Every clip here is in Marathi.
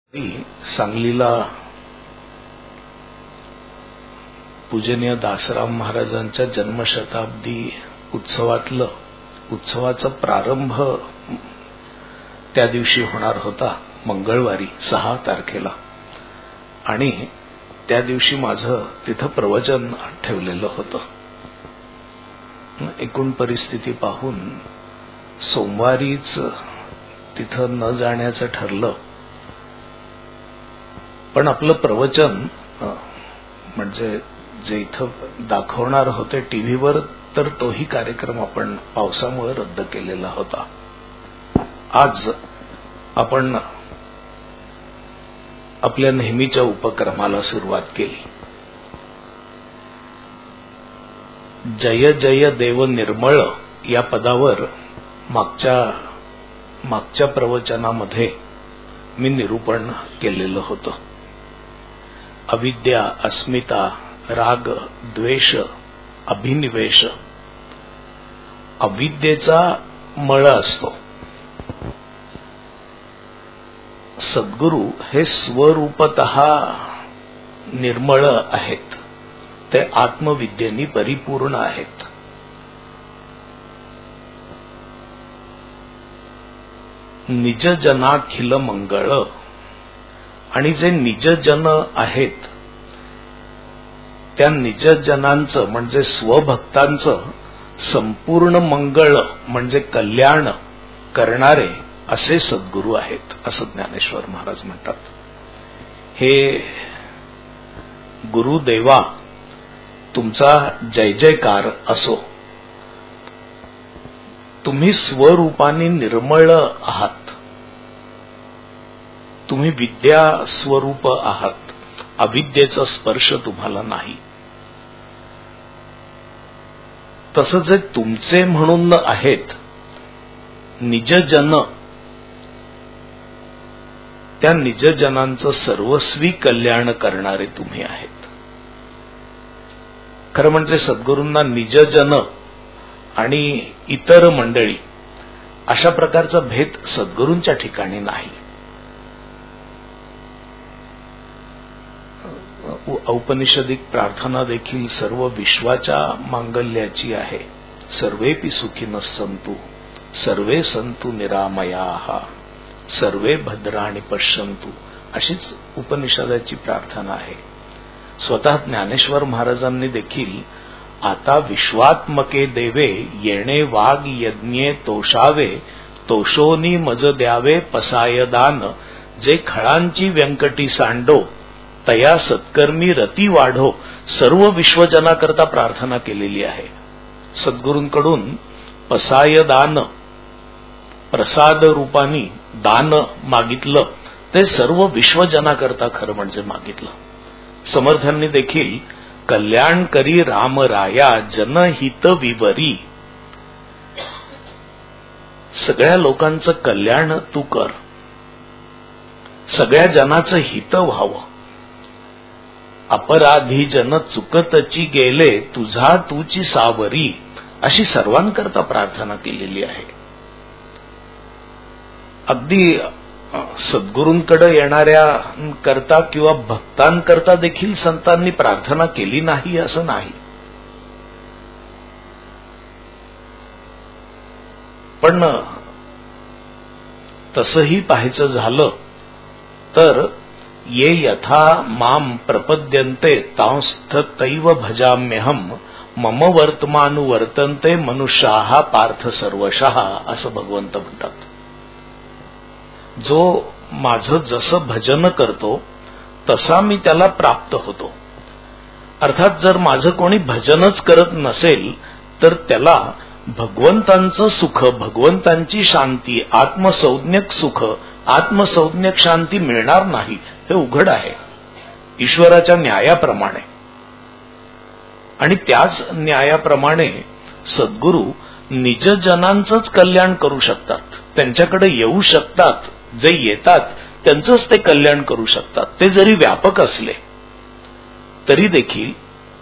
सांगलीला पूजनीय दासराम महाराजांच्या जन्मशताब्दी उत्सवाचा प्रारंभ त्या दिवशी होणार होता, मंगळवारी 6 तारखेला. आणि त्या दिवशी माझं तिथं प्रवचन ठेवलेलं होतं. एकूण परिस्थिती पाहून सोमवारीच तिथं न जाण्याचं ठरलं. पण आपलं प्रवचन म्हणजे जे इथं दाखवणार होते टीव्हीवर, तर तोही कार्यक्रम आपण पावसामुळे रद्द केलेला होता. आज आपण आपल्या नेहमीच्या उपक्रमाला सुरुवात केली. जय जय देव निर्मळ या पदावर मागच्या प्रवचनामध्ये मी निरूपण केलेलं होतं. अविद्या, अस्मिता, राग, द्वेष, अभिनिवेश अविद्येचा मळ असतो. सद्गुरु हे स्वरूपतः निर्मळ आहेत, ते आत्मविद्येने परिपूर्ण आहेत. निजजनाखिल मंगळ, आणि जे निजजन आहेत त्या निजजनांचं म्हणजे स्वभक्तांचं संपूर्ण मंगळ म्हणजे कल्याण करणारे असे सद्गुरू आहेत, असं ज्ञानेश्वर महाराज म्हणतात. हे गुरुदेवा, तुमचा जय जयकार असो. तुम्ही स्वरूपाने निर्मळ आहात, तुम्ही विद्या स्वरूप आहात, अविद्येचा स्पर्श तुम्हाला नाही. तसं जे तुमचे म्हणून आहेत निजजन, त्या निजजनांचं सर्वस्वी कल्याण करणारे तुम्ही आहेत. खरं म्हणजे सद्गुरूंना निजजन आणि इतर मंडळी अशा प्रकारचा भेद सद्गुरूंच्या ठिकाणी नाही. औपनिषदिक प्रार्थना देखील सर्व विश्वाच्या मांगल्याची आहे. सर्वेपि सुखिनः सन्तु, सर्वे सन्तु निरामयाः, सर्वे भद्राणि पश्यन्तु, अशीच उपनिषदाची प्रार्थना आहे. स्वतः ज्ञानेश्वर महाराजांनी देखील आता विश्वात्मके देवे येणे वाग यज्ञे तोषावे, तोषोनी मज द्यावे पसायदान, जे खळांची व्यंकटी सांडो तया सत्कर्मी रती वाढो, सर्व विश्वजनाकरता प्रार्थना केलेली आहे. सद्गुरूंकडून पसायदान, प्रसाद रूपानी दान मागितलं, ते सर्व विश्वजनाकरता खरं म्हणजे मागितलं. समर्थांनी देखील कल्याण करी राम राया, जनहित विवरी, सगळ्या लोकांचं कल्याण तू कर, सगळ्या जनाचं हित व्हावं. अपराधी जन चुकतची गेले, तुझा तूची सावरी, अशी सर्वांकरता प्रार्थना केलेली आहे. अगदी सद्गुरूंकडे येणाऱ्या करता किंवा भक्तांकरता देखील संतांनी प्रार्थना केली नाही असं नाही. पण तसंही पाहायचं झालं तर ये यथा माम प्रपद्यन्ते तांस्तथैव भजाम्यहम, मम वर्तमानुवर्तन्ते मनुष्याः पार्थ सर्वशः, असं भगवंत म्हणतात. जो माझं जसं भजन करतो तसा मी त्याला प्राप्त होतो. अर्थात जर माझं कोणी भजनच करत नसेल तर त्याला भगवंतांचं सुख, भगवंतांची शांती, आत्मसंज्ञक सुख, आत्मसंज्ञक शांती मिळणार नाही, हे उघड आहे ईश्वराच्या न्यायाप्रमाणे. आणि त्याच न्यायाप्रमाणे सद्गुरू निजजनांचंच कल्याण करू शकतात, त्यांच्याकडे येऊ शकतात, जे येतात त्यांचंच ते कल्याण करू शकतात. ते जरी व्यापक असले तरी देखील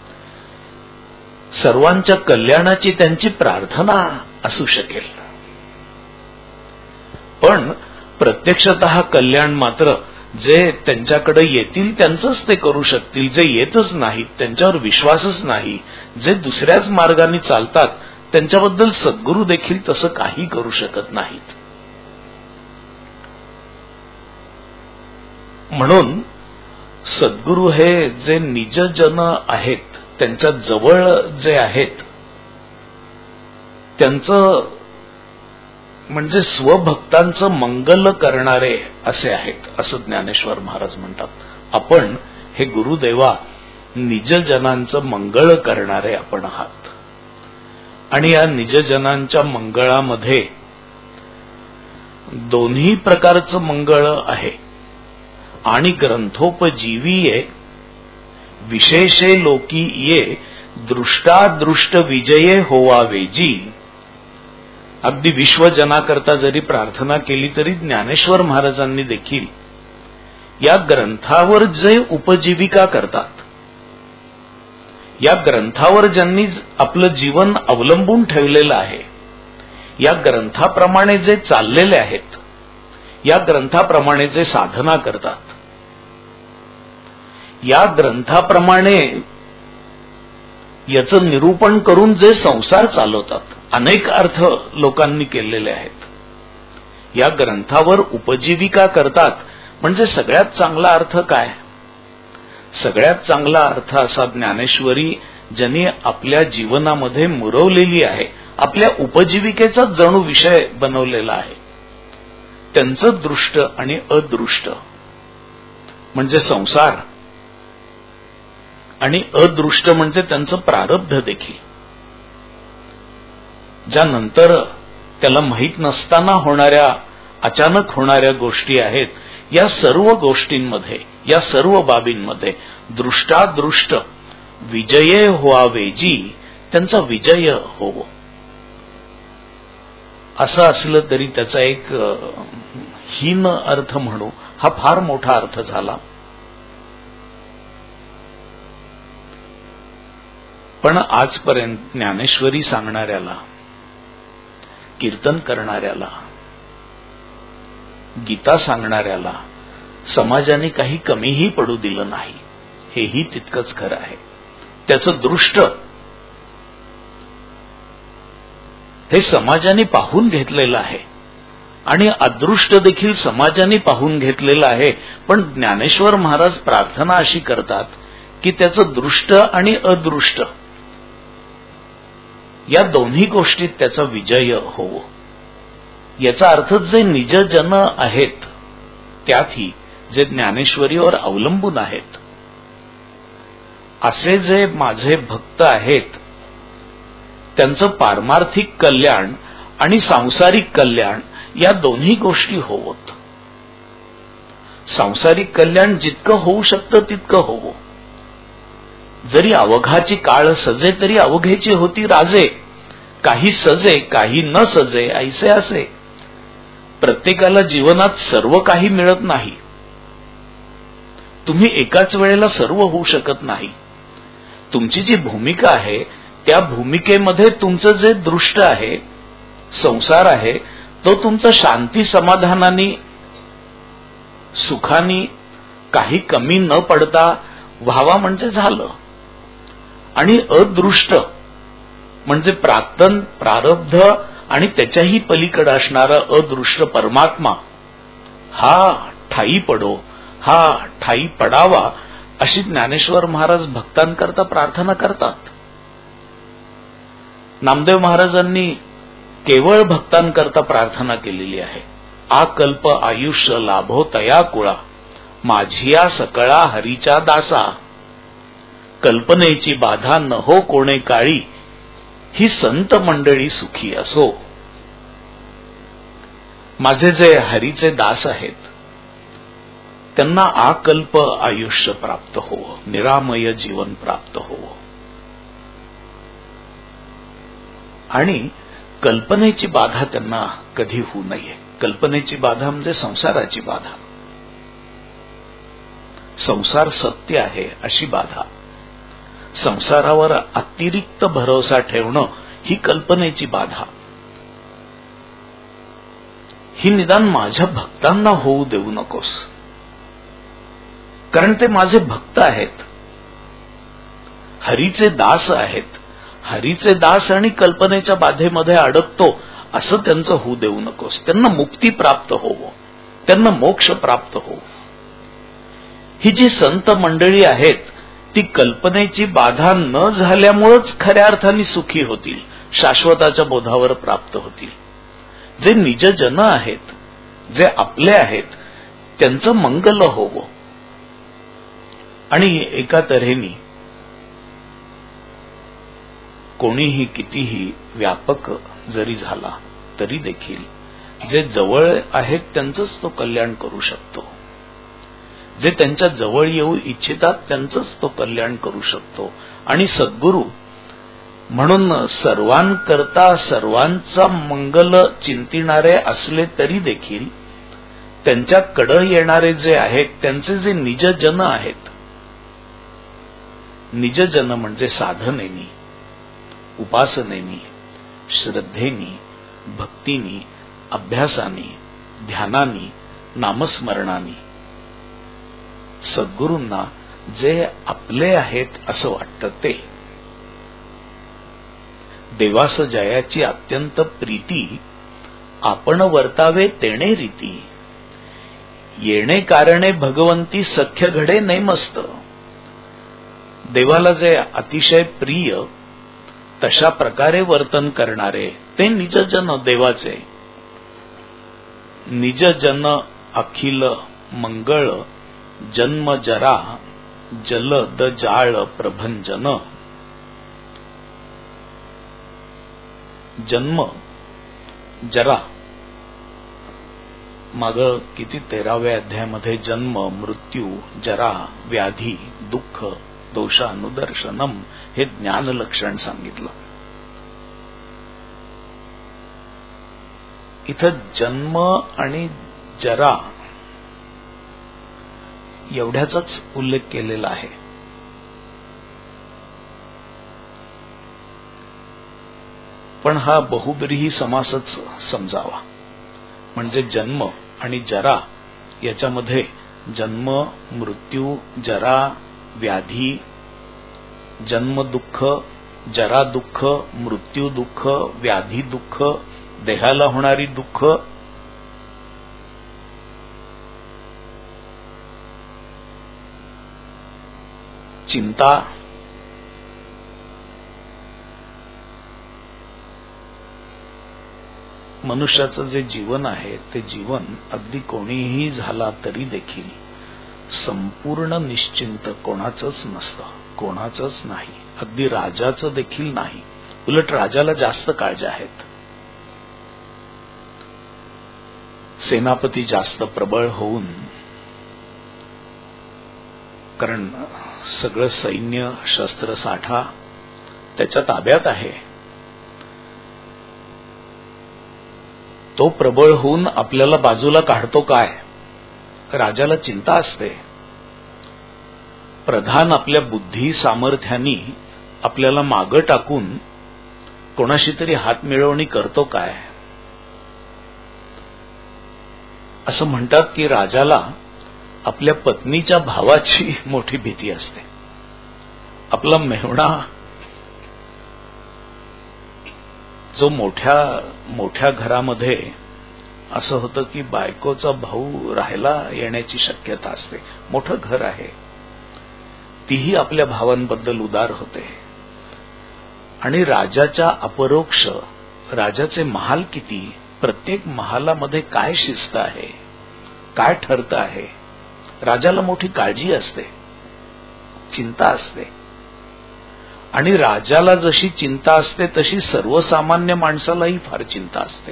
सर्वांच्या कल्याणाची त्यांची प्रार्थना असू शकेल. पण प्रत्यक्षतः कल्याण मात्र जे त्यांच्याकडे येतील त्यांचंच ते करू शकतील, जे येतच नाहीत त्यांच्यावर विश्वासच नाही, जे दुसऱ्याच मार्गाने चालतात त्यांच्याबद्दल सद्गुरू देखील तसं काही करू शकत नाहीत. म्हणून सद्गुरू हे जे निजजन आहेत, त्यांच्या जवळ जे आहेत, त्यांचं म्हणजे स्वभक्तांचं मंगल करणारे असे आहेत, असं ज्ञानेश्वर महाराज म्हणतात. आपण हे गुरुदेवा निजजनांचं मंगळ करणारे आपण आहात. आणि या निजजनांच्या मंगळामध्ये दोन्ही प्रकारचं मंगळ आहे. आणि ग्रंथोपजीवीये विशेषे लोकी ये दृष्टादृष्ट विजये होवावेजी. अगदी विश्वजनाकरता जरी प्रार्थना केली तरी ज्ञानेश्वर महाराजांनी देखील या ग्रंथावर जे उपजीविका करतात, या ग्रंथावर ज्यांनी आपलं जीवन अवलंबून ठेवलेलं आहे, या ग्रंथाप्रमाणे जे चाललेले आहेत, या ग्रंथाप्रमाणे जे साधना करतात, या ग्रंथाप्रमाणे याचं निरूपण करून जे संसार चालवतात, अनेक अर्थ लोकांनी केलेले आहेत, या ग्रंथावर उपजीविका करतात. म्हणजे सगळ्यात चांगला अर्थ काय? सगळ्यात चांगला अर्थ असा ज्ञानेश्वरी ज्यांनी आपल्या जीवनामध्ये मुरवलेली आहे, आपल्या उपजीविकेचा जणू विषय बनवलेला आहे, त्यांचं दृष्ट आणि अदृष्ट म्हणजे संसार, आणि अदृष्ट म्हणजे त्यांचं प्रारब्ध देखील, ज्यानंतर त्याला माहीत नसताना होणाऱ्या अचानक होणाऱ्या गोष्टी आहेत. या सर्व गोष्टींमध्ये, या सर्व बाबींमध्ये दृष्टादृष्ट विजये व्हावेजी, त्यांचा विजय होवो. असं असलं तरी त्याचा एक हीन अर्थ म्हणू, हा फार मोठा अर्थ झाला. पण आजपर्यंत ज्ञानेश्वरी सांगणाऱ्याला, कीर्तन करणाऱ्याला, गीता सांगणाऱ्याला समाजाने काही कमीही पडू दिलं नाही, हेही तितकंच खरं आहे. त्याचं दृष्ट हे समाजाने पाहून घेतलेलं आहे आणि अदृष्ट देखील समाजाने पाहून घेतलेलं आहे. पण ज्ञानेश्वर महाराज प्रार्थना अशी करतात की त्याचं दृष्ट आणि अदृष्ट या दोन्ही गोष्टीत त्याचा विजय होवो. याचा अर्थ जे निजजन आहेत, त्यातही जे ज्ञानेश्वरीवर अवलंबून आहेत, असे जे माझे भक्त आहेत, त्यांचं पारमार्थिक कल्याण आणि सांसारिक कल्याण या दोन्ही गोष्टी होवोत. सांसारिक कल्याण जितकं होऊ शकतं तितकं होवो. जरी अवघाची काळ सजे तरी अवघेची होती राजे, काही सजे काही न सजे ऐसे असे. प्रत्येकाला जीवनात सर्व काही मिळत नाही. तुम्ही एकाच वेळेला सर्व होऊ शकत नाही. तुमची जी भूमिका आहे त्या भूमिकेमध्ये तुमचं जे दृष्ट आहे, संसार आहे, तो तुमचा शांती समाधानाने सुखाने काही कमी न पडता व्हावा म्हणजे झालं. आणि अदृष्ट म्हणजे प्राक्तन प्रारब्ध आणि त्याच्याही पलीकडे असणारा अदृष्ट परमात्मा, हा ठाई पडो, हा ठाई पडावा, अशी ज्ञानेश्वर महाराज भक्तांकरता प्रार्थना करतात. नामदेव महाराजांनी केवळ भक्तांकरता प्रार्थना केलेली आहे. आ कल्प आयुष्य लाभो तया कुळा, माझिया सकळा हरीच्या दासा, कल्पनेची बाधा न हो कोणे काळी, ही संत मंडळी सुखी असो. माझे जे हरीचे दास आहेत त्यांना आकल्प आयुष्य प्राप्त होवो, निरामय जीवन प्राप्त होवो. आणि कल्पनेची बाधा त्यांना कधी होऊ नये. कल्पनेची बाधा म्हणजे संसाराची बाधा. संसार सत्य आहे अशी बाधा. संसारावर अतिरिक्त भरोसा ठेवणं ही कल्पनेची बाधा. ही निदान माझ्या भक्तांना होऊ देऊ नकोस. कारण ते माझे भक्त आहेत, हरीचे दास आहेत. हरीचे दास आणि कल्पनेच्या बाधेमध्ये अडकतो असं त्यांचं होऊ देऊ नकोस. त्यांना मुक्ती प्राप्त होवो, त्यांना मोक्ष प्राप्त हो. ही जी संत मंडळी आहेत ती कल्पनेची बाधा न झाल्यामुळेच खऱ्या अर्थाने सुखी होतील, शाश्वताच्या बोधावर प्राप्त होतील. जे निजजन आहेत, जे आपले आहेत, त्यांचं मंगल होवो. आणि एका तऱ्हेने कोणीही कितीही व्यापक जरी झाला तरी देखील जे जवळ आहेत त्यांचंच तो कल्याण करू शकतो. जे त्यांच्या जवळ येऊ इच्छितात त्यांचंच तो कल्याण करू शकतो. आणि सद्गुरू म्हणून सर्वांकरता सर्वांचा मंगल चिंतिणारे असले तरी देखील त्यांच्याकडे येणारे जे आहेत त्यांचे जे निजजन आहेत, निजजन म्हणजे साधनेनी, उपासनेनी, श्रद्धेनी, भक्तीनी, अभ्यासानी, ध्यानानी, नामस्मरणानी सद्गुरूंना जे आपले आहेत असं वाटतं ते. देवास जयाची अत्यंत प्रीती आपण वर्तावे तेणे रीती. येणे कारणे भगवंती सख्य घडे नेमस्त. देवाला जे अतिशय प्रिय तशा प्रकारे वर्तन करणारे ते निजजन देवाचे. निजजन अखिल मंगळ जन्म जरा जलद जाळ प्रभंजन. जन्म जरा माग किती 13व्या अध्यायामध्ये जन्म, मृत्यू, जरा, व्याधी, दुःख, दोषानुदर्शनम हे ज्ञान लक्षण सांगितलं. इथं जन्म आणि जरा एवढ्याचाच उल्लेख केलेला आहे. पण हा बहुब्रीही समासच समजावा. म्हणजे जन्म आणि जरा याच्यामध्ये जन्म, मृत्यू, जरा, व्याधी, जन्म दुःख, जरा दुःख, मृत्यू दुःख, व्याधी दुःख, देहाला होणारी दुःख, चिंता, मनुष्याचं जे जीवन आहे ते जीवन अगदी कोणीही झाला तरी देखील संपूर्ण निश्चिंत कोणाचंच नसतं, कोणाचंच नाही, अगदी राजाचं देखील नाही. उलट राजाला जास्त काळज्या आहेत. सेनापती जास्त प्रबळ होऊन, कारण सगळं सैन्य शस्त्र साठा त्याच्या ताब्यात आहे, तो प्रबळ होऊन आपल्याला बाजूला काढतो काय, राजाला चिंता असते. प्रधान आपल्या बुद्धी सामर्थ्यानी आपल्याला मागं टाकून कोणाशी तरी हात मिळवणी करतो काय. असं म्हणतात की राजाला आपल्या पत्नीच्या भावाची मोठी भीती असते. आपला मेहुणा जो मोठ्या घरामध्ये असं होतं की बायकोचा भाऊ राहायला येण्याची शक्यता असते, मोठं घर आहे, तीही आपल्या भावांबद्दल उदार होते. आणि राजाच्या अपरोक्ष राजाचे महाल किती, प्रत्येक महालामध्ये काय शिस्त आहे, काय ठरतं आहे, राजाला मोठी काळजी असते, चिंता असते. आणि राजाला जशी चिंता असते तशी सर्वसामान्य माणसालाही फार चिंता असते.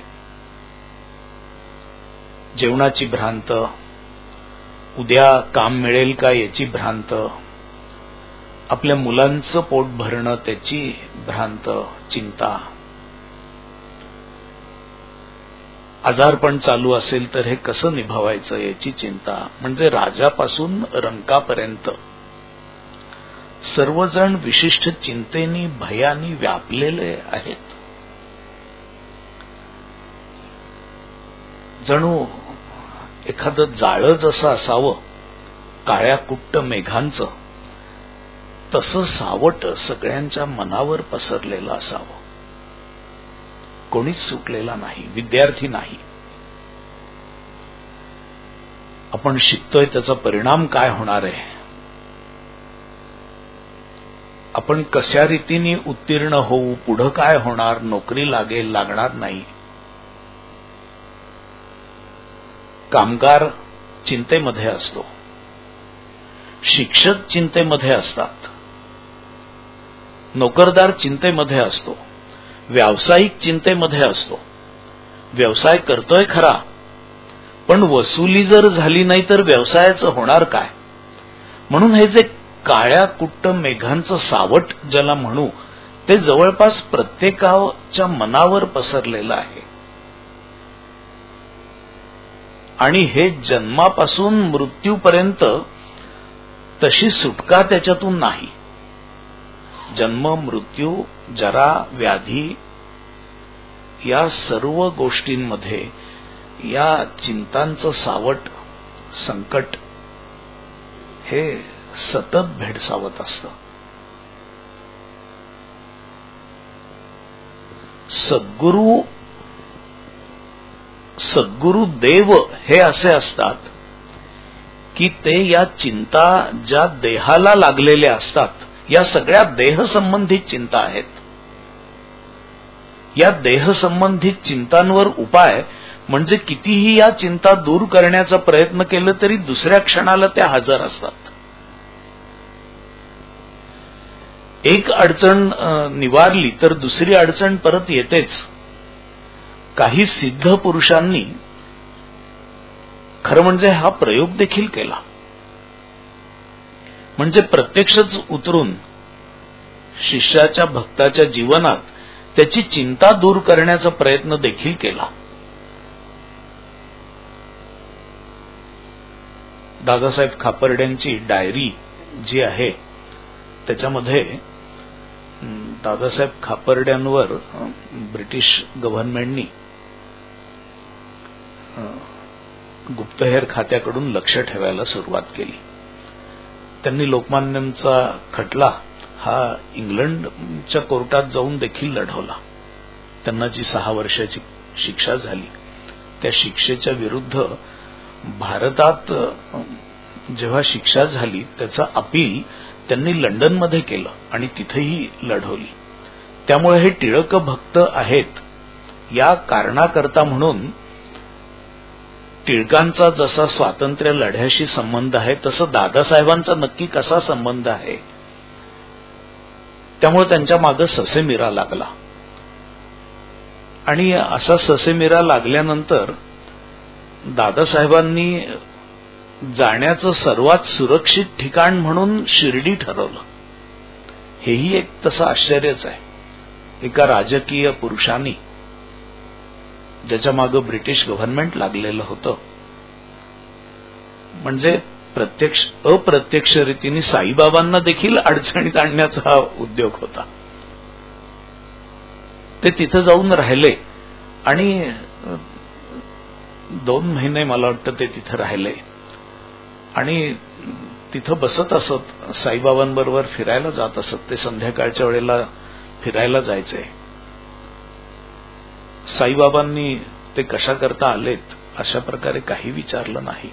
जेवणाची भ्रांत, उद्या काम मिळेल का याची भ्रांत, आपल्या मुलांचं पोट भरणं त्याची भ्रांत, चिंता, आजारपण चालू असेल तर हे कसं निभावायचं याची चिंता. म्हणजे राजापासून रंकापर्यंत सर्वजण विशिष्ट चिंतेनी भयानी व्यापलेले आहेत. जणू एखादं जाळं जसं असावं काळ्या कुट्ट मेघांचं तसं सावट सगळ्यांच्या मनावर पसरलेलं असावं. कोणीच सुटलेला नाही, विद्यार्थी नाही. आपण शिकतोय त्याचा परिणाम काय होणार आहे, आपण कशा रीतीने उत्तीर्ण होऊ, पुढं काय होणार, नोकरी लागेल लागणार नाही. कामगार चिंतेमध्ये असतो, शिक्षक चिंतेमध्ये असतात, नोकरदार चिंतेमध्ये असतो, व्यावसायिक चिंतेमध्ये असतो. व्यवसाय करतोय खरा, पण वसुली जर झाली नाही तर व्यवसायाचं होणार काय. म्हणून हे जे काळ्या कुट्ट मेघांचं सावट ज्याला म्हणू, ते जवळपास प्रत्येकाच्या मनावर पसरलेलं आहे. आणि हे जन्मापासून मृत्यूपर्यंत तशी सुटका त्याच्यातून नाही. जन्म, मृत्यू, जरा, व्याधी या सर्व गोष्टींमध्ये या चिंतांचं सावट, संकट हे सतत भेडसावत असतं. सद्गुरु देव हे असे असतात की ते या चिंता ज्या देहाला लागलेल्या असतात, या सगळ्या देहसंबंधित चिंता आहेत. या देहसंबंधित चिंतांवर उपाय म्हणजे कितीही या चिंता दूर करण्याचा प्रयत्न केला तरी दुसऱ्या क्षणाला त्या हजर असतात. एक अडचण निवारली तर दुसरी अडचण परत येतेच. काही सिद्ध पुरुषांनी खरं म्हणजे हा प्रयोग देखील केला. म्हणजे प्रत्यक्षच उतरून शिष्याच्या, भक्ताच्या जीवनात त्याची चिंता दूर करण्याचा प्रयत्न देखील केला. दादासाहेब खापर्ड्यांची डायरी जी आहे त्याच्यामध्ये दादासाहेब खापर्ड्यांवर ब्रिटिश गव्हर्नमेंटनी गुप्तहेर खात्याकडून लक्ष ठेवायला सुरुवात केली. त्यांनी लोकमान्यांचा खटला हा इंग्लंडच्या कोर्टात जाऊन देखील लढवला. त्यांना जी 6 वर्षाची शिक्षा झाली त्या शिक्षेच्या विरुद्ध भारतात जेव्हा शिक्षा झाली त्याचा अपील त्यांनी लंडनमध्ये केलं आणि तिथेही लढवली. त्यामुळे हे टिळक भक्त आहेत या कारणाकरता म्हणून टिळकांचा जसा स्वातंत्र्य लढ्याशी संबंध आहे तसं दादासाहेबांचा नक्की कसा संबंध आहे. त्यामुळे त्यांच्या मागे ससेमिरा लागला. आणि असा ससेमिरा लागल्यानंतर दादासाहेबांनी जाण्याचं सर्वात सुरक्षित ठिकाण म्हणून शिर्डी ठरवलं. हेही एक तसं आश्चर्यच आहे. एका राजकीय पुरुषांनी ज्याच्या मागे ब्रिटिश गव्हर्नमेंट लागलेलं होतं, म्हणजे प्रत्यक्ष अप्रत्यक्ष रीतीने साईबाबांना देखील अडचणीत आणण्याचा हा उद्योग होता. ते तिथं जाऊन राहिले आणि 2 महिने मला वाटतं ते तिथं राहिले आणि तिथं बसत असत, साईबाबांबरोबर फिरायला जात असत. ते संध्याकाळच्या वेळेला फिरायला जायचे. साईबाबांनी ते कशा करता आलेत अशा प्रकारे काही विचारलं नाही.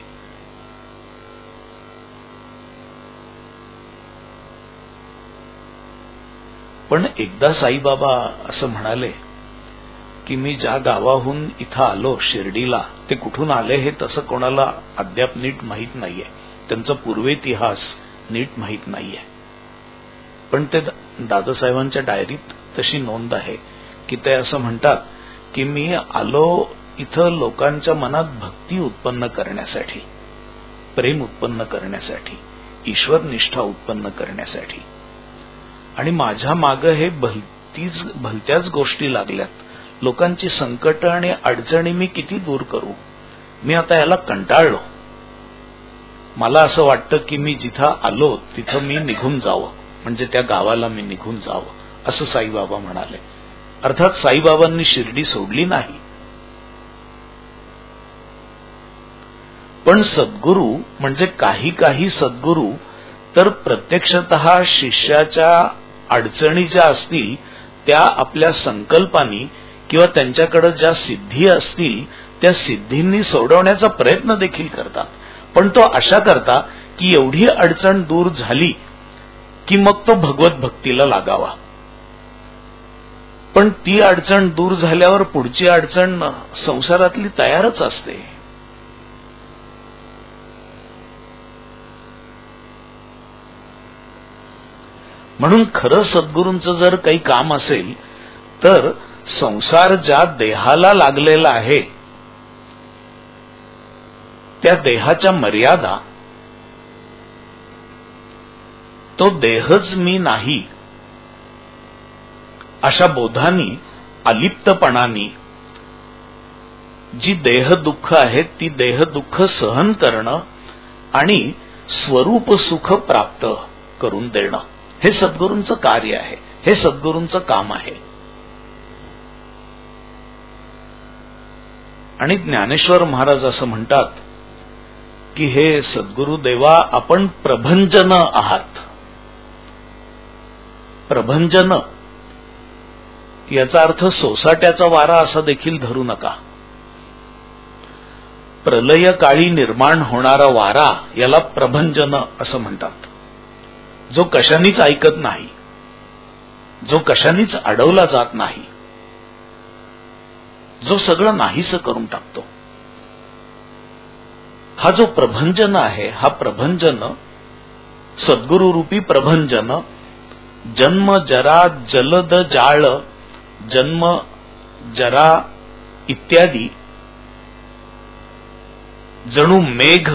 पण एकदा साईबाबा असं म्हणाले की मी ज्या गावाहून इथं आलो शिर्डीला, ते कुठून आले हे तसं कोणाला अद्याप नीट माहीत नाहीये. त्यांचा पूर्वेतिहास नीट माहीत नाहीये. पण ते दादासाहेबांच्या डायरीत तशी नोंद आहे की ते असं म्हणतात की मी आलो इथं लोकांच्या मनात भक्ती उत्पन्न करण्यासाठी, प्रेम उत्पन्न करण्यासाठी, ईश्वर निष्ठा उत्पन्न करण्यासाठी. आणि माझ्या मागे हे भलत्याच गोष्टी लागल्यात. लोकांची संकट आणि अडचणी मी किती दूर करू. मी आता याला कंटाळलो. मला असं वाटतं की मी जिथं आलो तिथं मी निघून जावं, म्हणजे त्या गावाला मी निघून जावं, असं साईबाबा म्हणाले. अर्थात साईबाबांनी शिर्डी सोडली नाही, पण सद्गुरू म्हणजे काही काही सद्गुरू तर प्रत्यक्षतः शिष्याच्या अडचणी ज्या असतील त्या आपल्या संकल्पांनी किंवा त्यांच्याकडे ज्या सिद्धी असतील त्या सिद्धींनी सोडवण्याचा प्रयत्न देखील करतात. पण तो अशा करता की एवढी अडचण दूर झाली की मग तो भगवत भक्तीला लागावा. पण ती अडचण दूर झाल्यावर पुढची अडचण संसारातली तयारच असते. म्हणून खरं सद्गुरूंचं जर काही काम असेल तर संसार ज्या देहाला लागलेला आहे त्या देहाच्या मर्यादा, तो देहच मी नाही अशा बोधानी अलिप्तपणानी जी देह दुःख आहेत ती देह दुःख सहन करणं आणि स्वरूप सुख प्राप्त करून देणं हे सद्गुरूंचं कार्य आहे, हे सद्गुरूंचं काम आहे. आणि ज्ञानेश्वर महाराज असं म्हणतात की हे सद्गुरू देवा आपण प्रभंजन आहात. प्रभंजन याचा अर्थ सोसाट्याचा वारा असा देखील धरू नका. प्रलय काळी निर्माण होणारा वारा याला प्रभंजन असं म्हणतात. जो कशानीच ऐकत नाही, जो कशानीच अडवला जात नाही, जो सगळं नाहीसं करून टाकतो, हा जो प्रभंजन आहे, हा प्रभंजन सद्गुरू रूपी प्रभंजन जन्म जरा जलद जाळ, जन्म जरा इत्यादी जणू मेघ,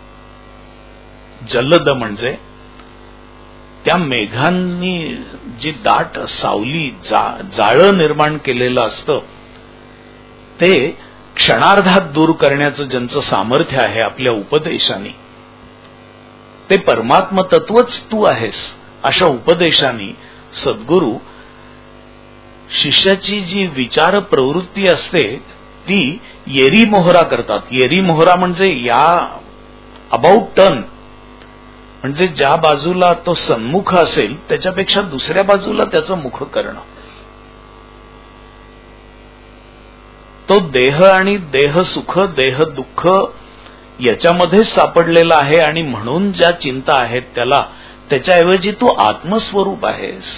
जलद म्हणजे त्या मेघांनी जी दाट सावली जाळं निर्माण केलेलं असतं ते क्षणार्धात दूर करण्याचं ज्यांचं सामर्थ्य आहे आपल्या उपदेशाने, ते परमात्म तत्वच तू आहेस अशा उपदेशाने सद्गुरू शिष्याची जी विचार प्रवृत्ती असते ती येरी मोहरा करतात. येरी मोहरा म्हणजे या अबाउट टर्न, म्हणजे ज्या बाजूला तो सन्मुख असेल त्याच्यापेक्षा दुसऱ्या बाजूला त्याचं मुख करणं. तो देह आणि देह सुख देह दुःख याच्यामध्येच सापडलेला आहे आणि म्हणून ज्या चिंता आहेत त्याला, त्याच्याऐवजी तू आत्मस्वरूप आहेस.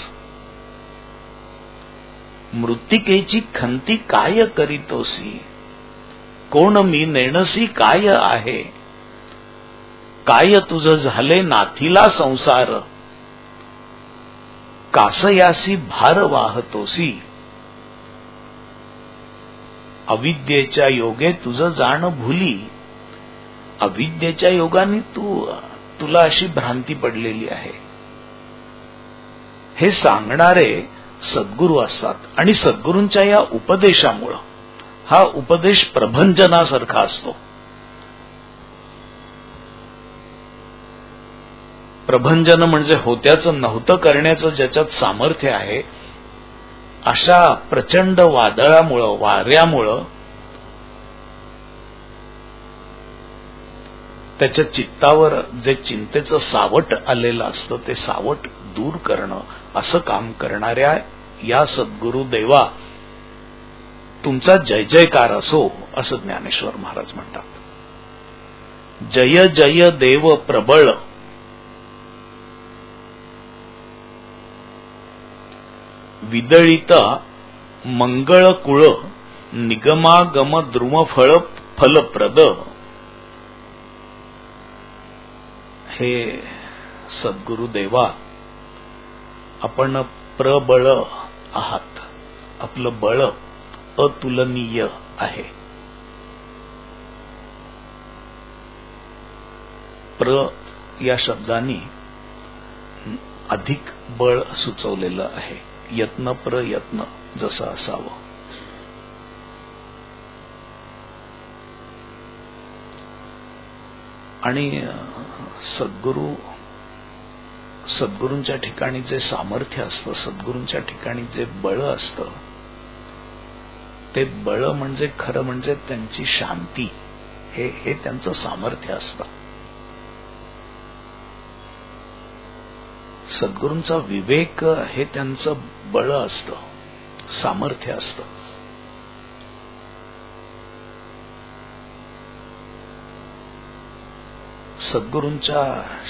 मृत्तिकेची खंती काय करीतोसी, कोण मी नेणसी काय आहे, काय तुझं झाले नाथीला संसार, कासयासी भार वाहतोसी, अविद्येच्या योगे तुझं जाण भुली. अविद्येच्या योगाने तुला अशी भ्रांती पडलेली आहे. हे सांगणारे सद्गुरू असतात आणि सद्गुरूंच्या या उपदेशामुळं हा उपदेश प्रभंजनासारखा असतो. प्रभंजन म्हणजे होत्याचं नव्हतं करण्याचं ज्याच्यात सामर्थ्य आहे. अशा प्रचंड वादळामुळं, वाऱ्यामुळं त्याच्या चित्तावर जे चिंतेचं सावट आलेलं असतं ते सावट दूर करणं असं काम करणाऱ्या या सद्गुरू देवा तुमचा जय जयकार असो असं ज्ञानेश्वर महाराज म्हणतात. जय जय देव प्रबळ, विदळित मंगळ कुळ, निगमागम द्रुमफळ फलप्रद. हे सद्गुरू देवा आपण प्रबळ आहात, आपलं बळ अतुलनीय आहे. प्र या शब्दाने अधिक बळ सुचवलेलं आहे. यत्न प्रयत्न जसं असावं. आणि सद्गुरूंच्या ठिकाणी जे सामर्थ्य असतं, सद्गुरूंच्या ठिकाणी जे बळ असतं ते बळ म्हणजे खरं म्हणजे त्यांची शांती, हे त्यांचं सामर्थ्य असतं. सद्गुरूंचा विवेक हे त्यांचं बळ असतं, सामर्थ्य असतं. सद्गुरूंच्या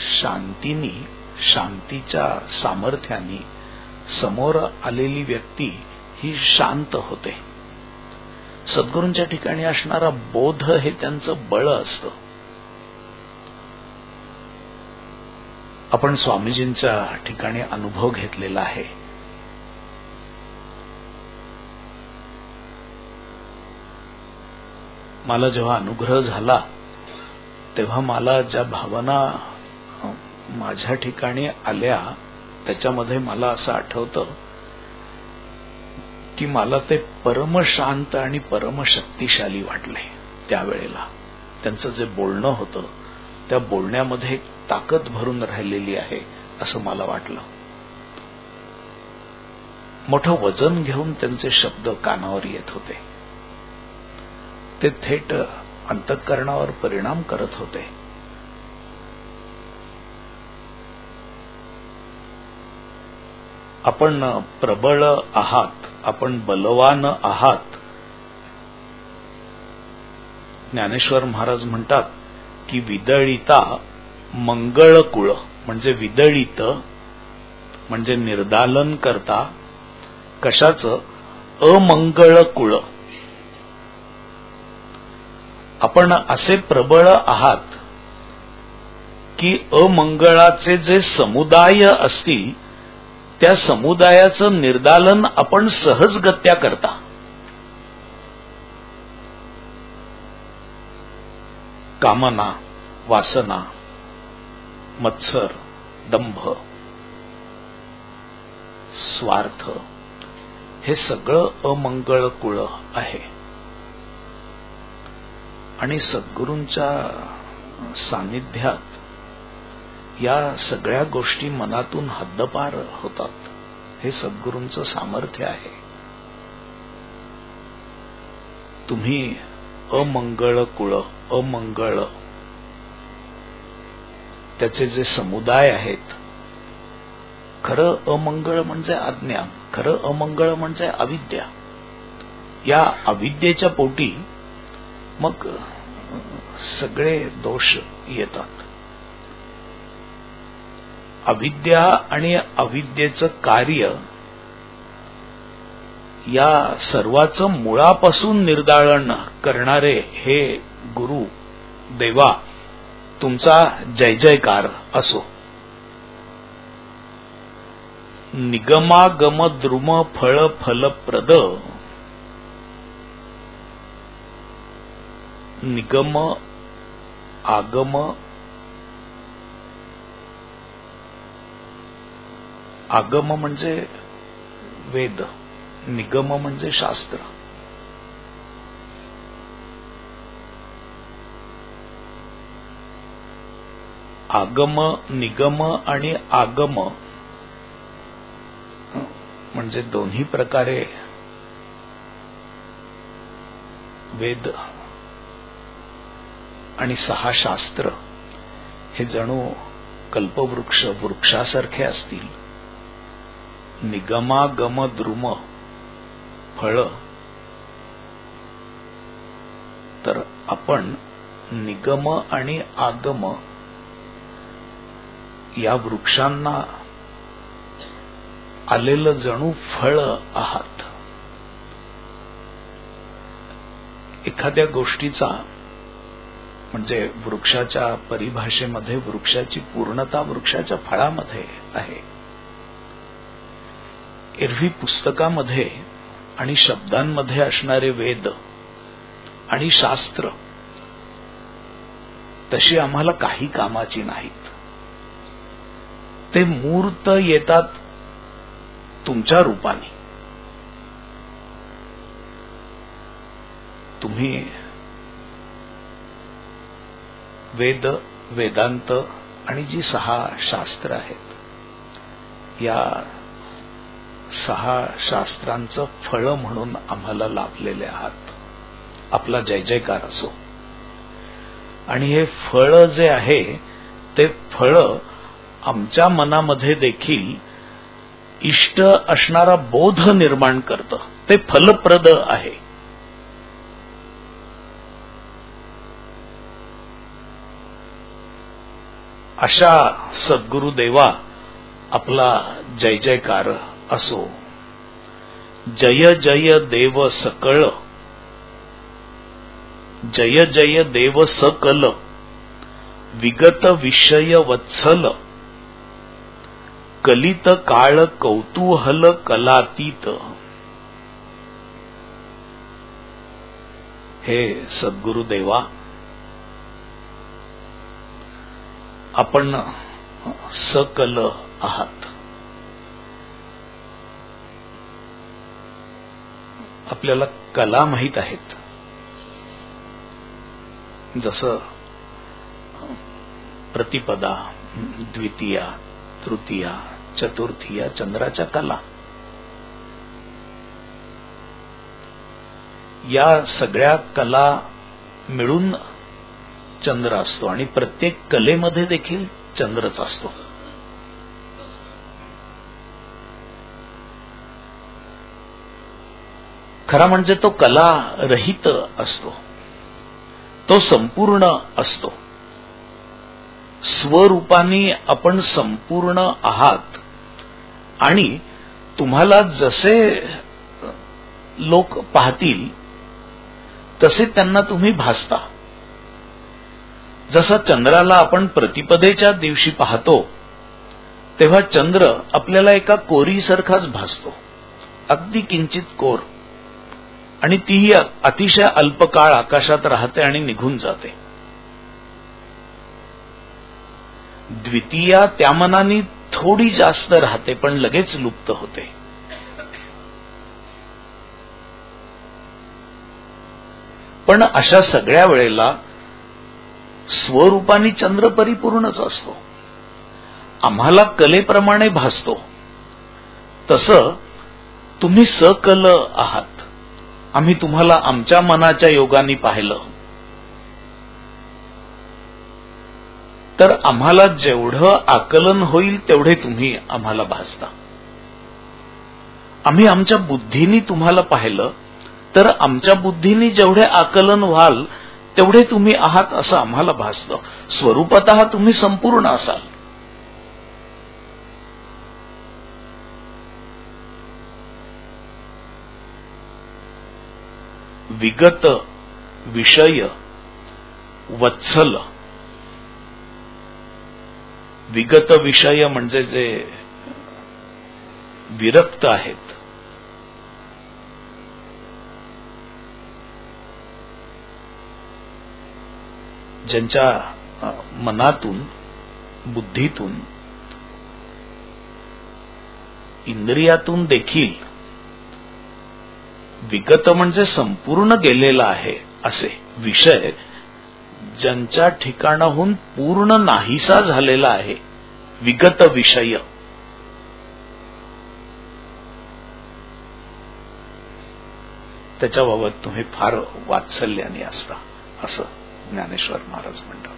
शांतीच्या सामर्थ्याने समोर आलेली व्यक्ती ही शांत होते. सद्गुरूंच्या ठिकाणी असणारा बोध हे त्यांचं बळ असतं. आपण स्वामीजींच्या ठिकाणी अनुभव घेतलेला आहे. मला जेव्हा अनुग्रह झाला तेव्हा मला ज्या भावना माझ्या ठिकाणी आल्या त्याच्यामध्ये मला असं आठवतं की मला ते परमशांत आणि परमशक्तिशाली वाटले. त्यावेळेला त्यांचं जे बोलणं होतं त्या बोलण्यामध्ये एक ताकद भरून राहिलेली आहे असं मला वाटलं. मोठं वजन घेऊन त्यांचे शब्द कानावर येत होते. ते थेट अंतःकरणावर परिणाम करत होते. आपण प्रबळ आहात, आपण बलवान आहात. ज्ञानेश्वर महाराज म्हणतात की विदळिता मंगळकुळ, म्हणजे विदळित म्हणजे निर्दालन करता कशाचं, अमंगळकुळ. आपण असे प्रबळ आहात की अमंगळाचे जे समुदाय असतील त्या समुदायाचं निर्दालन आपण सहजगत्या करता. कामना, वासना, मत्सर, दंभ, स्वार्थ हे सगळं अमंगळ कुळ आहे. आणि सद्गुरूंच्या सानिध्यात या सगळ्या गोष्टी मनातून हद्दपार होतात. हे सद्गुरूंचं सामर्थ्य आहे. तुम्ही अमंगळ कुळ, अमंगळ त्याचे जे समुदाय आहेत, खरं अमंगळ म्हणजे अज्ञान, खरं अमंगळ म्हणजे अविद्या. या अविद्येच्या पोटी मग सगळे दोष येतात. अविद्या आणि अविद्येचं कार्य या सर्वाचं मुळापासून निर्दालन करणारे हे गुरु देवा तुमचा जय जयकार असो. निगमागम द्रुम फळ फलप्रद, निगम आगम आगम म्हणजे वेद, निगम म्हणजे शास्त्र. आगम, निगम आणि आगम म्हणजे दोन्ही प्रकारे वेद आणि 6 शास्त्र हे जणू कल्पवृक्ष वृक्षासारखे असतील. निगमागम द्रुम फळ, तर आपण निगम आणि आगम या वृक्षांना आलेलं जणू फळ आहात. एखाद्या गोष्टीचा म्हणजे वृक्षाच्या परिभाषेमध्ये वृक्षाची पूर्णता वृक्षाच्या फळामध्ये आहे. एरवी पुस्तकामध्ये आणि शब्दांमध्ये असणारे वेद आणि शास्त्र तशी आम्हाला काही कामाची नाहीत. ते मूर्त येतात तुमच्या रूपाने. तुम्ही वेद, वेदांत आणि जी 6 शास्त्र आहेत या 6 शास्त्रांचं फळ म्हणून आम्हाला लाभलेले आहात. आपला जय जयकार असो. आणि हे फळ जे आहे ते फळ आमच्या मनामध्ये देखील इष्ट असणारा बोध निर्माण करतं. ते फलप्रद आहे. अशा सद्गुरु देवा आपला जय जयकार असो. जय जय देव सकळ, जय जय देव सकल, विगत विषय वत्सल, कलित काळ कौतूहल कलातीत. हे सद्गुरु देवा, आपण सकल आहात. आपल्याला कला माहित आहेत. जसं प्रतिपदा, द्वितीया, तृतीया, चतुर्थीया, चंद्राच्या कला, या सगळ्या कला मिळून चंद्र असतो आणि प्रत्येक कलेमध्ये देखील चंद्रच असतो. खरा म्हणजे तो कला रहित असतो. तो संपूर्ण असतो. स्वरूपाने आपण संपूर्ण आहात आणि तुम्हाला जसे लोक पाहतील तसे त्यांना तुम्ही भासता. जसा चंद्राला आपण प्रतिपदेच्या दिवशी पाहतो तेव्हा चंद्र आपल्याला एका कोरीसारखाच भासतो, अगदी किंचित कोर, आणि तीही अतिशय अल्पकाळ आकाशात राहते आणि निघून जाते. द्वितीया त्या मनाने थोडी जास्त राहते पण लगेच लुप्त होते. पण अशा सगळ्या वेळेला स्वरूपाने चंद्र परिपूर्णच असतो. आम्हाला कलेप्रमाणे भासतो. तसं तुम्ही सकल आहात. आम्ही तुम्हाला आमच्या मनाच्या योगाने पाहिलं तर आम्हाला जेवढं आकलन होईल तेवढे तुम्ही आम्हाला भासता. आम्ही आमच्या बुद्धीने तुम्हाला पाहिलं तर आमच्या बुद्धीने जेवढे आकलन व्हाल तेवढे तुम्ही आहात असं आम्हाला भासतं. स्वरूपातः तुम्ही संपूर्ण असाल. विगत विषय वत्सल. विगत विषय म्हणजे जे विरक्त आहेत, ज्यांच्या मनातून, बुद्धीतून, इंद्रियातून देखील विगत म्हणजे संपूर्ण गेलेला आहे असे विषय ज्यांच्या ठिकाणाहून पूर्ण नाहीसा झालेला आहे, विगत विषय. त्याच्याबाबत तुम्ही फार वात्सल्याने असता असं ज्ञानेश्वर महाराज म्हणतात.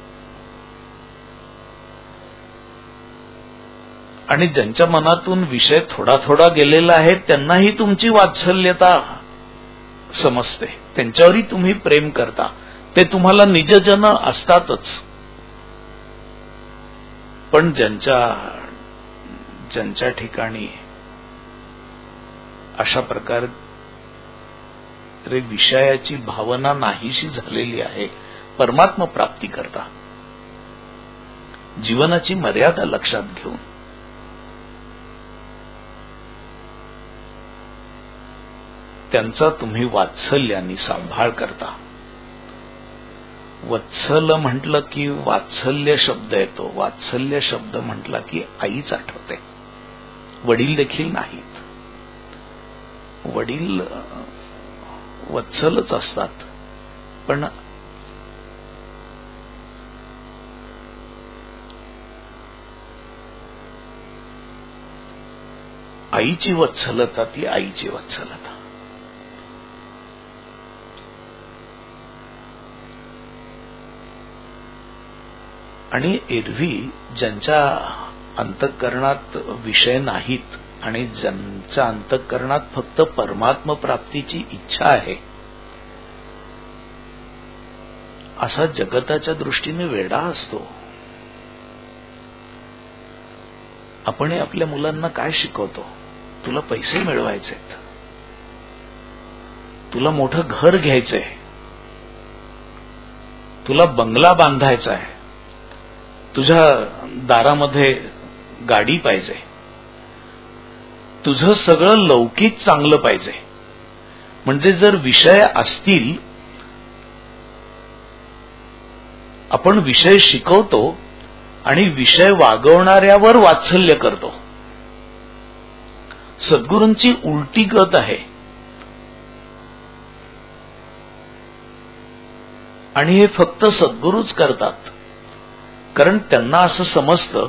आणि ज्यांच्या मनातून विषय थोडा थोडा गेलेला आहे त्यांनाही तुमची वात्सल्यता समजते, त्यांच्यावरही तुम्ही प्रेम करता. ते तुम्हाला निजजन असतातच. पण ज्यांच्या ठिकाणी अशा प्रकारे विषयाची भावना नाहीशी झालेली आहे, परमात्मा प्राप्ती करता, जीवनाची मर्यादा लक्षात घेऊन त्यांचा तुम्ही वात्सल्याने सांभाळ करता. वत्सल म्हटलं की वात्सल्य शब्द येतो. वात्सल्य शब्द म्हटला की आईच आठवते. वडील देखील नाहीत. वडील वत्सलच असतात, पण आईची वत्सलता ती आईची वत्सलता. आणि एरवी ज्यांच्या अंतःकरणात विषय नाहीत आणि ज्यांच्या अंतःकरणात फक्त परमात्म प्राप्तीची इच्छा आहे, असा जगताच्या दृष्टीने वेडा असतो. आपण आपल्या मुलांना काय शिकवतो? तुला पैसे मिळवायचेत, तुला मोठं घर घ्यायचंय, तुला बंगला बांधायचा आहे, तुझ्या दारामध्ये गाडी पाहिजे, तुझं सगळं लौकिक चांगलं पाहिजे. म्हणजे जर विषय असतील, आपण विषय शिकवतो आणि विषय वागवणाऱ्यावर वात्सल्य करतो. सद्गुरूंची उलटी गत आहे. आणि हे फक्त सद्गुरूच करतात, कारण त्यांना असं समजतं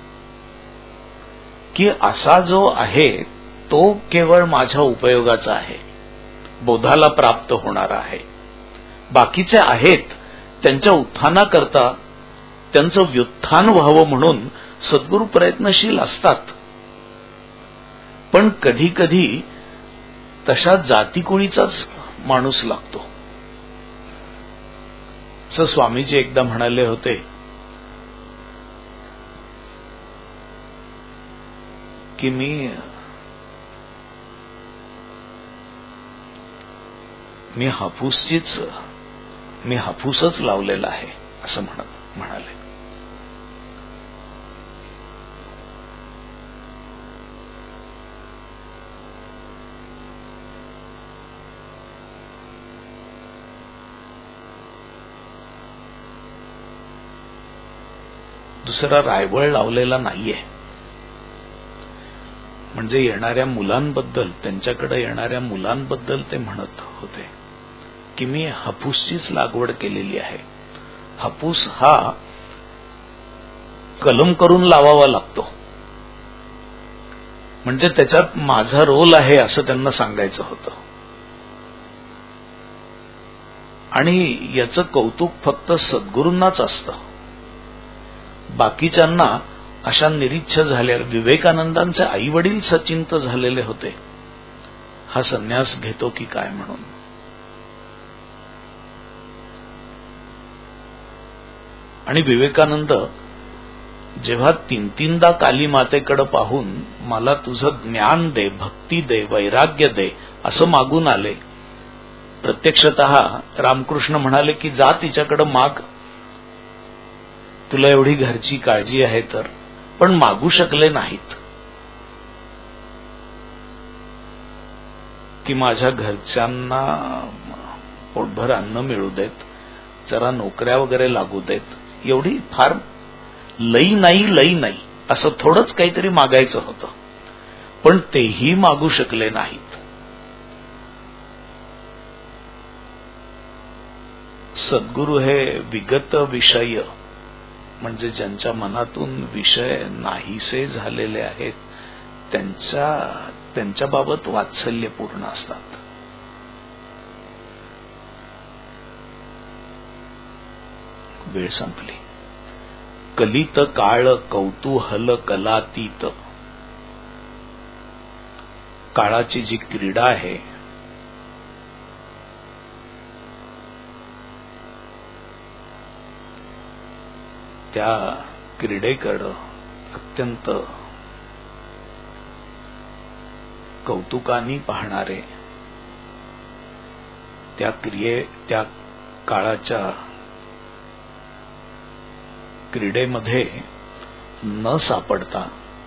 की असा जो आहे तो केवळ माझ्या उपयोगाचा आहे, बोधाला प्राप्त होणारा आहे. बाकीचे आहेत त्यांच्या उत्थानाकरता, त्यांचं व्युत्थान व्हावं म्हणून सद्गुरू प्रयत्नशील असतात. पण कधी कधी तशा जातीकुळीचाच माणूस लागतो. असं स्वामीजी एकदा म्हणाले होते की मी हापूसच लावलेला आहे, असं म्हणाले. दुसरा रायवळ लावलेला नाहीये. म्हणजे येणाऱ्या मुलांबद्दल, त्यांच्याकडे येणाऱ्या मुलांबद्दल ते म्हणत होते की मी हापूसचीच लागवड केलेली आहे. हापूस हा कलम करून लावावा लागतो, म्हणजे त्याच्यात माझा रोल आहे असं त्यांना सांगायचं होतं. आणि याचं कौतुक फक्त सद्गुरूंनाच असतं. बाकीच्यांना अशा निरीच्छ झाल्या. विवेकानंदांचे आई वडील सचिंत झालेले होते, हा संन्यास घेतो की काय म्हणून. आणि विवेकानंद जेव्हा तीनदा काली मातेकडे पाहून मला तुझं ज्ञान दे, भक्ती दे, वैराग्य दे असं मागून आले, प्रत्यक्षतः रामकृष्ण म्हणाले की जा तिच्याकडे माग, तुला एवढी घरची काळजी आहे तर. पण मागू शकले नाहीत की माझ्या घरच्यांना पोटभर अन्न मिळू देत, जरा नोकऱ्या वगैरे लागू देत. एवढी फार लई नाही असं थोडंच काहीतरी मागायचं होतं, पण तेही मागू शकले नाहीत. सद्गुरू हे विगत विषय, म्हणजे ज्यांच्या मनातून विषय नाहीसे झालेले आहेत त्यांच्याबाबत वात्सल्यपूर्ण असतात. वेळ संपली. कलित काळ कौतूहल कलातीत. काळाची जी क्रीडा आहे त्या क्रीडेकडं अत्यंत कौतुकाने पाहणारे, त्या काळाच्या क्रीडेमध्ये न सापडता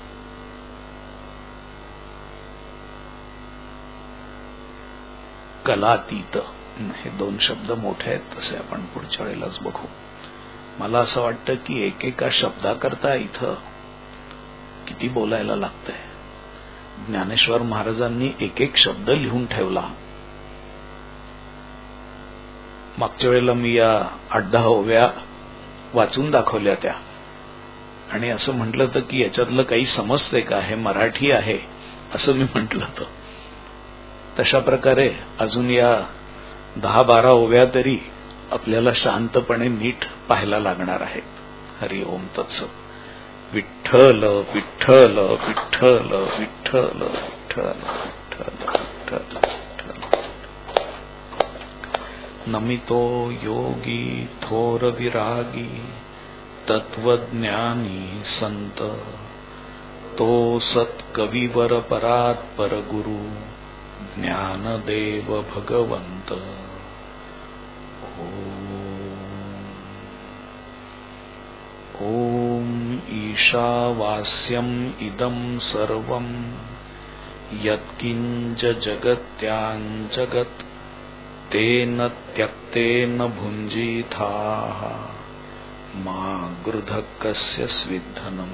कलातीत, हे दोन शब्द मोठे आहेत, तसे आपण पुढच्या वेळेलाच बघू. मला असं वाटतं की एकेका शब्दाकरता इथं किती बोलायला लागतंय. ज्ञानेश्वर महाराजांनी एक एक शब्द लिहून ठेवला. मागच्या वेळेला मी या 8-10 ओव्या वाचून दाखवल्या त्या, आणि असं म्हटलं होतं की याच्यातलं काही समजतंय का, हे मराठी आहे असं मी म्हटलं होतं. तशा प्रकारे अजून या 10-12 ओव्या तरी आपल्याला शांतपणे नीट पाहायला लागणार आहेत. हरि ओम तत्सत. विठ्ठल विठ्ठल विठ्ठल विठ्ठल विठ्ठल विठ्ठल विठ्ठल. नमितो योगी थोर विरागी तत्वज्ञानी संत, तो सत्कविवर परात्पर गुरु ज्ञानदेव भगवंत. ओम ईशावास्यम इदं सर्वं यत्किंच जगत्यां जगत् तेन त्यक्तेन भुञ्जीथाः मा गृधः कस्य स्विद्धनम्.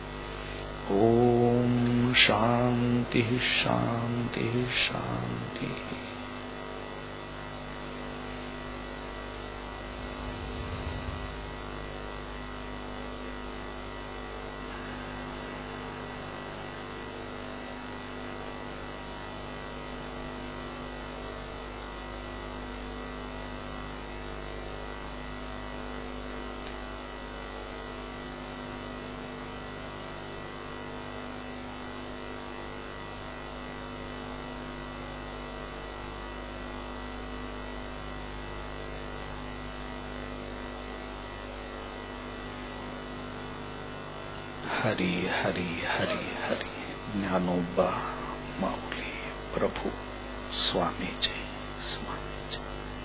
ओम शांति शांति शांति. हरि हरि हरि हरि. ज्ञानोबा माऊली प्रभु स्वामी जय स्वामी जय.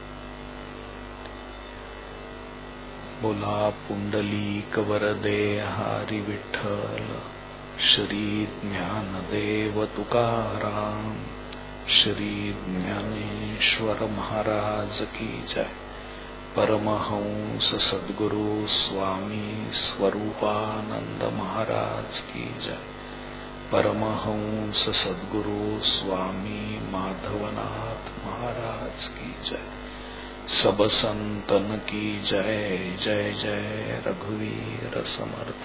बोला पुंडलीक वरदे हरि विठ्ठल. श्री ज्ञानदेव तुकाराम. श्री ज्ञानेश्वर महाराज की जय. परमहंस सद्गुरु स्वामी स्वरूपानंद महाराज की जय. परमहंस सद्गुरु स्वामी माधवनाथ महाराज की जय. सब संतन की जय. जय जय रघुवीर समर्थ.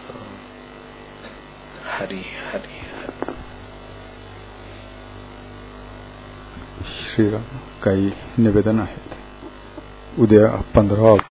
हरि हरि हरि. श्रीराम काही निवेदन आहेत. उद्या 15